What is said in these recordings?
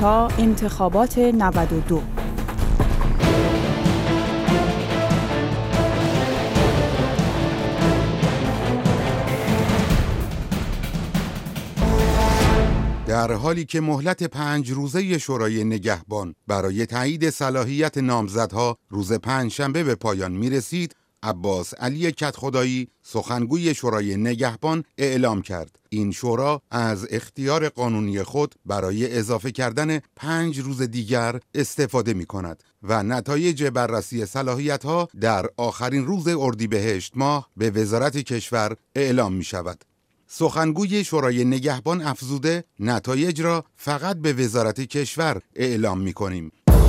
تا انتخابات 92. در حالی که مهلت 5 روزه شورای نگهبان برای تایید صلاحیت نامزدها روز پنجشنبه به پایان می رسید، عباس علی کدخدایی سخنگوی شورای نگهبان اعلام کرد این شورا از اختیار قانونی خود برای اضافه کردن 5 روز دیگر استفاده می کند و نتایج بررسی صلاحیت‌ها در آخرین روز اردیبهشت ماه به وزارت کشور اعلام می شود. سخنگوی شورای نگهبان افزوده نتایج را فقط به وزارت کشور اعلام می کنیم.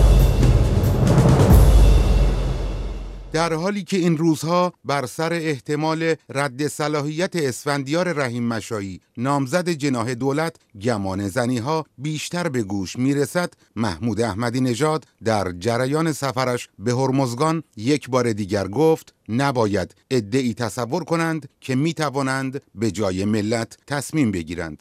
در حالی که این روزها بر سر احتمال رد صلاحیت اسفندیار رحیم مشایی نامزد جناح دولت گمان زنی‌ها بیشتر به گوش میرسد، محمود احمدی نژاد در جریان سفرش به هرمزگان یک بار دیگر گفت نباید عده‌ای تصور کنند که میتوانند به جای ملت تصمیم بگیرند.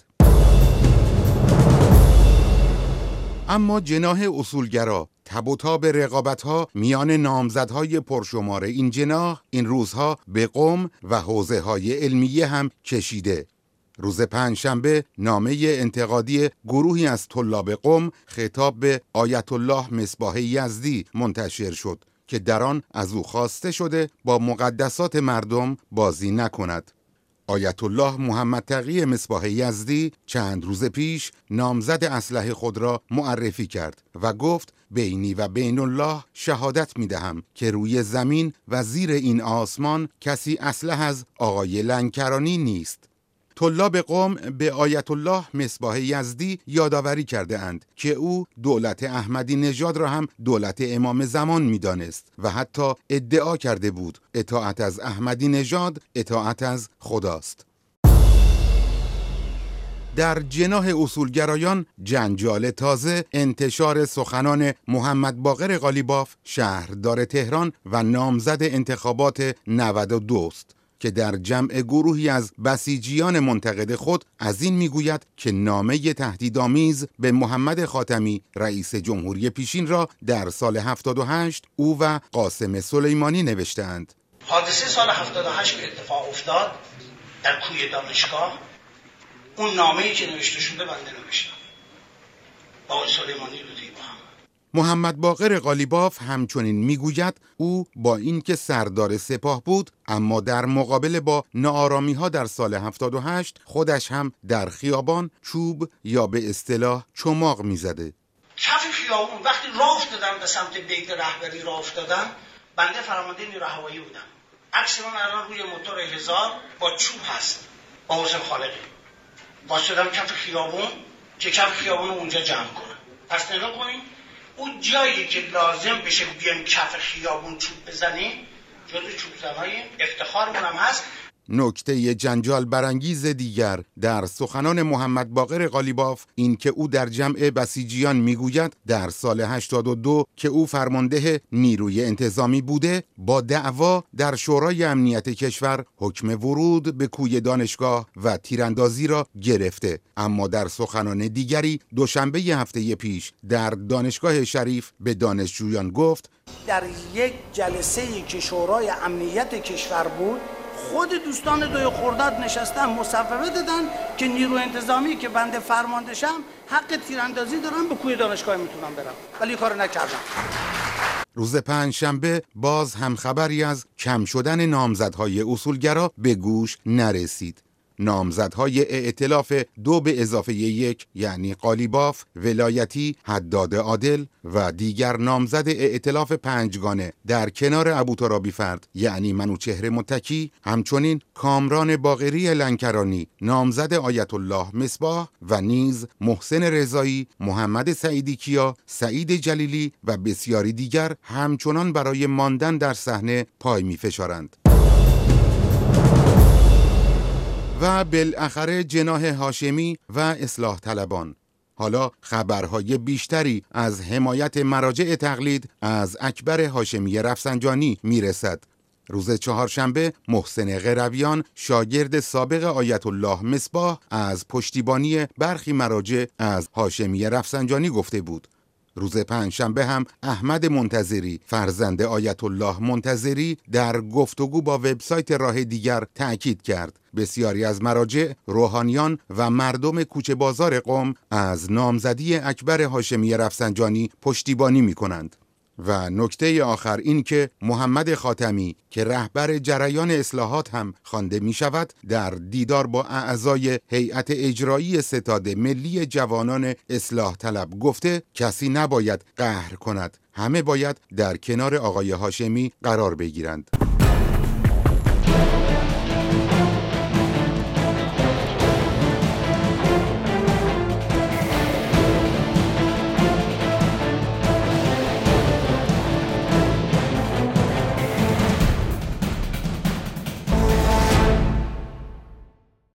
اما جناح اصولگرا تب و تاب رقابت‌ها میان نامزدهای پرشمار این جناح این روزها به قم و حوزه‌های علمیه هم کشیده. روز پنجشنبه نامه انتقادی گروهی از طلاب قم خطاب به آیت الله مصباح یزدی منتشر شد که در آن از او خواسته شده با مقدسات مردم بازی نکند. آیت الله محمد تقی مصباح یزدی چند روز پیش نامزد اسلحه خود را معرفی کرد و گفت بینی و بین الله شهادت می دهم که روی زمین و زیر این آسمان کسی اسلح از آقای لنکرانی نیست. طلاب قم به آیت الله مصباح یزدی یادآوری کرده اند که او دولت احمدی نژاد را هم دولت امام زمان می دانست و حتی ادعا کرده بود اطاعت از احمدی نژاد اطاعت از خداست. در جناح اصولگرایان جنجال تازه انتشار سخنان محمد باقر قالیباف شهردار تهران و نامزد انتخابات 92 است که در جمع گروهی از بسیجیان منتقد خود از این میگوید که نامه تهدیدآمیز به محمد خاتمی رئیس جمهوری پیشین را در سال 78 او و قاسم سلیمانی نوشته‌اند. حادثه سال 78 که اتفاق افتاد در کوی دانشگاه، اون نامه‌ای که نوشته شده بنده نوشتم با آقای سلیمانی رو دیدم. محمد باقر قالیباف همچنین میگوید او با اینکه سردار سپاه بود اما در مقابله با ناآرامی‌ها در سال 78 خودش هم در خیابان چوب یا به اصطلاح چماق میزده. کف خیابون وقتی راه افتادن به سمت بیت رهبری راه افتادن، بنده فرمانده نیروی هوایی بودم. عکس من الان روی موتور 1000 با چوب هست با حسین خالقی. واسطادم کف خیابون که کف خیابون رو اونجا جمع کنم. پس نگاه کنین اون جایی که لازم بشه بیایم کف خیابون چوب بزنیم جزو چوب زنهای افتخارمون هم هست. نکته جنجال برانگیز دیگر در سخنان محمد باقر قالیباف این که او در جمع بسیجیان میگوید در سال 82 که او فرمانده نیروی انتظامی بوده با دعوا در شورای امنیت کشور حکم ورود به کوی دانشگاه و تیراندازی را گرفته، اما در سخنان دیگری دوشنبه هفته پیش در دانشگاه شریف به دانشجویان گفت در یک جلسه‌ای که شورای امنیت کشور بود خود دوستان دوی خرداد نشستن مصوبه دادن که نیروی انتظامی که بنده فرماندهشم حق تیراندازی دارن به کوی دانشگاه میتونن برن، ولی کارو نکردن. روز پنجشنبه باز هم خبری از کم شدن نامزدهای اصولگرا به گوش نرسید. نامزدهای ائتلاف 2 به اضافه 1 یعنی قالیباف، ولایتی، حداد عادل و دیگر نامزد ائتلاف 5گانه در کنار ابوترابی فرد یعنی منوچهر متکی، همچنین کامران باقری لنکرانی نامزد آیت الله مصباح و نیز محسن رضایی، محمد سعیدی کیا، سعید جلیلی و بسیاری دیگر همچنان برای ماندن در صحنه پای می‌فشارند. و بالاخره جناح هاشمی و اصلاح طلبان. حالا خبرهای بیشتری از حمایت مراجع تقلید از اکبر هاشمی رفسنجانی میرسد. روز چهارشنبه محسن قرویان شاگرد سابق آیت الله مصباح از پشتیبانی برخی مراجع از هاشمی رفسنجانی گفته بود. روز پنجشنبه هم احمد منتظری فرزند آیت الله منتظری در گفتگو با وبسایت راه دیگر تأکید کرد بسیاری از مراجع، روحانیان و مردم کوچه بازار قم از نامزدی اکبر هاشمی رفسنجانی پشتیبانی می کنند. و نکته آخر این که محمد خاتمی که رهبر جریان اصلاحات هم خوانده می شود در دیدار با اعضای هیئت اجرایی ستاد ملی جوانان اصلاح طلب گفته کسی نباید قهر کند، همه باید در کنار آقای هاشمی قرار بگیرند.